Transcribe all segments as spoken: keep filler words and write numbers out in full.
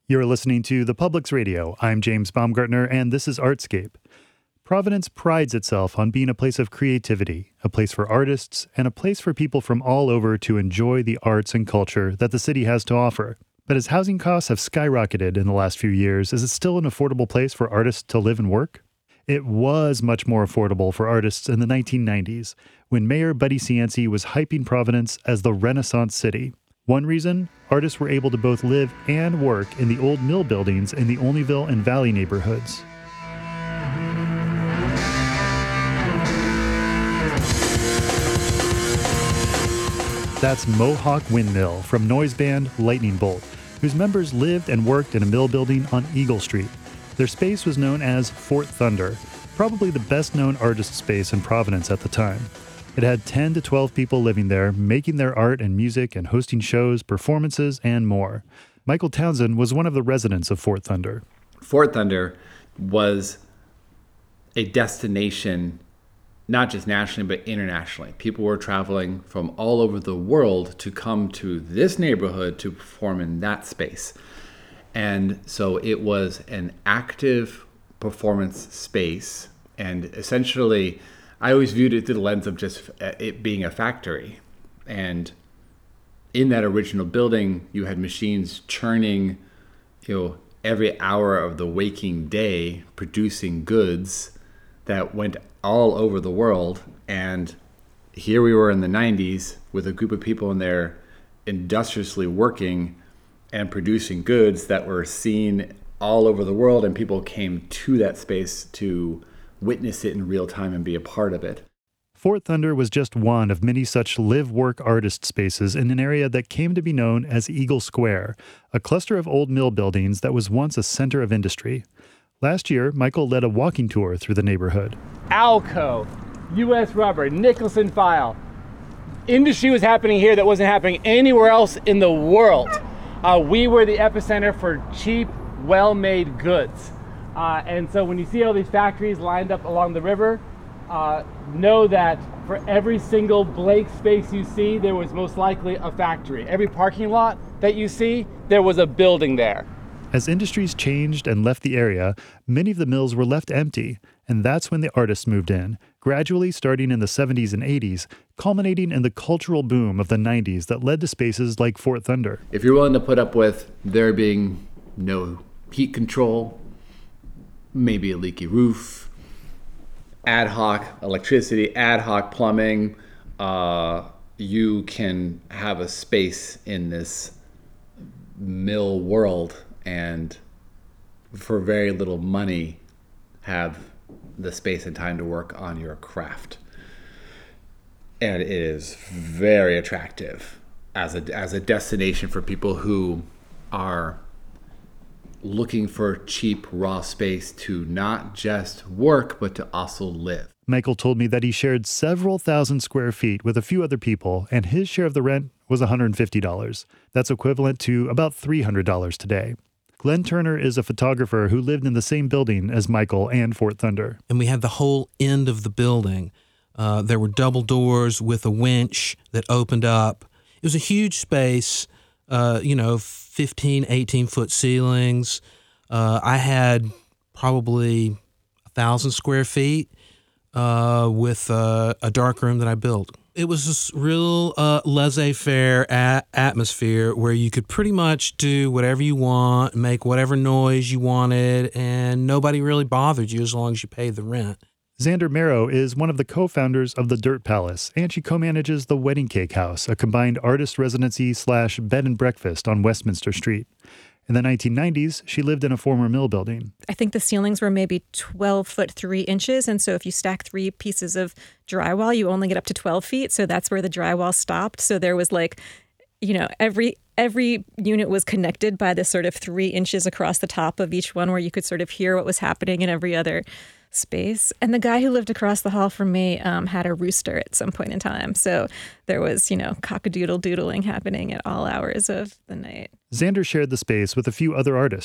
You're listening to The Public's Radio. I'm James Baumgartner, and this is Artscape. Providence prides itself on being a place of creativity, a place for artists, and a place for people from all over to enjoy the arts and culture that the city has to offer. But as housing costs have skyrocketed in the last few years, is it still an affordable place for artists to live and work? It was much more affordable for artists in the nineteen nineties, when Mayor Buddy Cianci was hyping Providence as the Renaissance City. One reason, artists were able to both live and work in the old mill buildings in the Olneyville and Valley neighborhoods. That's Mohawk Windmill from noise band Lightning Bolt, whose members lived and worked in a mill building on Eagle Street. Their space was known as Fort Thunder, probably the best-known artist space in Providence at the time. It had ten to twelve people living there, making their art and music and hosting shows, performances, and more. Michael Townsend was one of the residents of Fort Thunder. Fort Thunder was a destination, not just nationally, but internationally. People were traveling from all over the world to come to this neighborhood to perform in that space. And so it was an active performance space, and essentially I always viewed it through the lens of just it being a factory. And in that original building, you had machines churning, you know, every hour of the waking day, producing goods that went all over the world. And here we were in the nineties with a group of people in there industriously working and producing goods that were seen all over the world, and people came to that space to witness it in real time and be a part of it. Fort Thunder was just one of many such live-work artist spaces in an area that came to be known as Eagle Square, a cluster of old mill buildings that was once a center of industry. Last year, Michael led a walking tour through the neighborhood. Alco, U S Rubber, Nicholson File. Industry was happening here that wasn't happening anywhere else in the world. Uh, we were the epicenter for cheap, well-made goods. Uh, and so when you see all these factories lined up along the river, uh, know that for every single blank space you see, there was most likely a factory. Every parking lot that you see, there was a building there. As industries changed and left the area, many of the mills were left empty, and that's when the artists moved in, gradually starting in the seventies and eighties, culminating in the cultural boom of the nineties that led to spaces like Fort Thunder. If you're willing to put up with there being no heat control, maybe a leaky roof, ad hoc electricity, ad hoc plumbing, uh, you can have a space in this mill world and for very little money have the space and time to work on your craft. And it is very attractive as a, as a destination for people who are looking for cheap, raw space to not just work, but to also live. Michael told me that he shared several thousand square feet with a few other people, and his share of the rent was one hundred fifty dollars. That's equivalent to about three hundred dollars today. Glenn Turner is a photographer who lived in the same building as Michael and Fort Thunder. And we had the whole end of the building. Uh, there were double doors with a winch that opened up. It was a huge space, uh, you know, fifteen, eighteen foot ceilings. Uh, I had probably a thousand square feet uh, with uh, a dark room that I built. It was this real uh, laissez-faire a- atmosphere where you could pretty much do whatever you want, make whatever noise you wanted, and nobody really bothered you as long as you paid the rent. Xander Marrow is one of the co-founders of the Dirt Palace, and she co-manages the Wedding Cake House, a combined artist residency slash bed and breakfast on Westminster Street. In the nineteen nineties, she lived in a former mill building. I think the ceilings were maybe twelve foot three inches. And so if you stack three pieces of drywall, you only get up to twelve feet. So that's where the drywall stopped. So there was like, you know, every every unit was connected by this sort of three inches across the top of each one where you could sort of hear what was happening in every other space. And the guy who lived across the hall from me um, had a rooster at some point in time. So there was, you know, cock-a-doodle doodling happening at all hours of the night. Xander shared the space with a few other artists,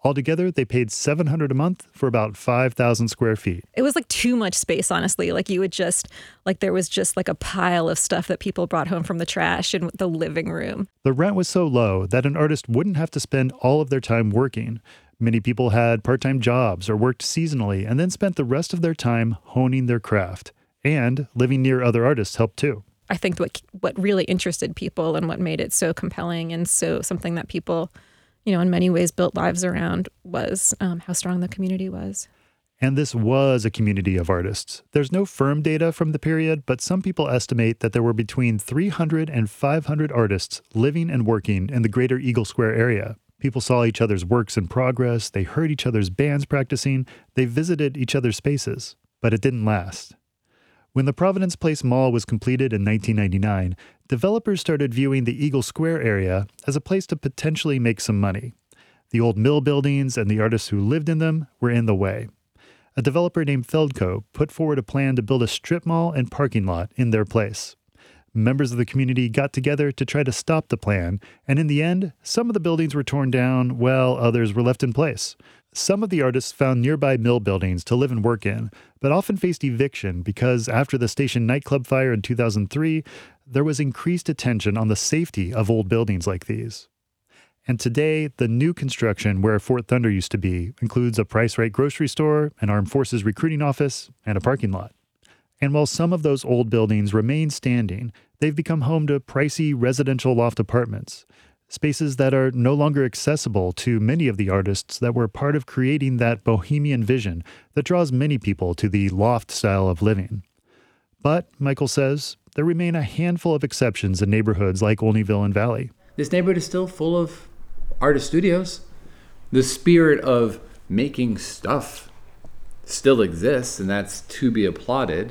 Altogether, they paid seven hundred dollars a month for about five thousand square feet. It was like too much space, honestly. Like you would just, like there was just like a pile of stuff that people brought home from the trash in the living room. The rent was so low that an artist wouldn't have to spend all of their time working. Many people had part-time jobs or worked seasonally and then spent the rest of their time honing their craft. And living near other artists helped too. I think what what really interested people and what made it so compelling and so something that people, you know, in many ways built lives around was um, how strong the community was. And this was a community of artists. There's no firm data from the period, but some people estimate that there were between three hundred and five hundred artists living and working in the greater Eagle Square area. People saw each other's works in progress, they heard each other's bands practicing, they visited each other's spaces. But it didn't last. When the Providence Place Mall was completed in nineteen ninety-nine, developers started viewing the Eagle Square area as a place to potentially make some money. The old mill buildings and the artists who lived in them were in the way. A developer named Feldco put forward a plan to build a strip mall and parking lot in their place. Members of the community got together to try to stop the plan, and in the end, some of the buildings were torn down while others were left in place. Some of the artists found nearby mill buildings to live and work in, but often faced eviction because after the station nightclub fire in two thousand three, there was increased attention on the safety of old buildings like these. And today, the new construction where Fort Thunder used to be includes a Price Right grocery store, an Armed Forces recruiting office, and a parking lot. And while some of those old buildings remain standing, they've become home to pricey residential loft apartments, spaces that are no longer accessible to many of the artists that were part of creating that bohemian vision that draws many people to the loft style of living. But, Michael says, there remain a handful of exceptions in neighborhoods like Olneyville and Valley. This neighborhood is still full of artist studios. The spirit of making stuff still exists, and that's to be applauded.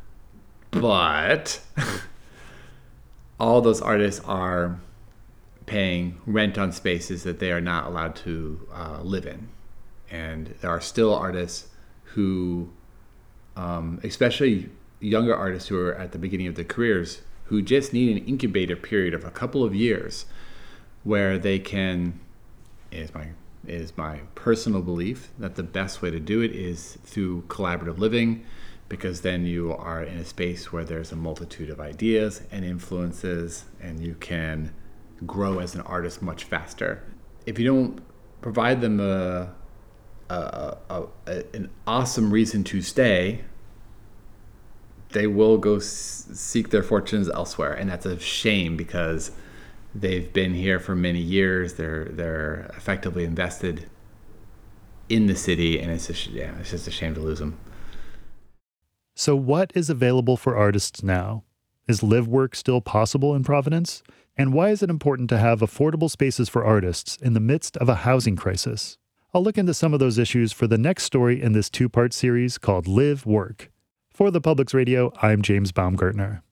But all those artists are paying rent on spaces that they are not allowed to uh, live in. And there are still artists who, um, especially younger artists who are at the beginning of their careers, who just need an incubator period of a couple of years where they can, it is my, it is my personal belief that the best way to do it is through collaborative living, because then you are in a space where there's a multitude of ideas and influences, and you can grow as an artist much faster. If you don't provide them a, a, a, a an awesome reason to stay, they will go s- seek their fortunes elsewhere, and that's a shame because they've been here for many years. They're they're effectively invested in the city, and it's just, yeah, it's just a shame to lose them. So what is available for artists now? Is live work still possible in Providence? And why is it important to have affordable spaces for artists in the midst of a housing crisis? I'll look into some of those issues for the next story in this two-part series called Live Work. For the Public's Radio, I'm James Baumgartner.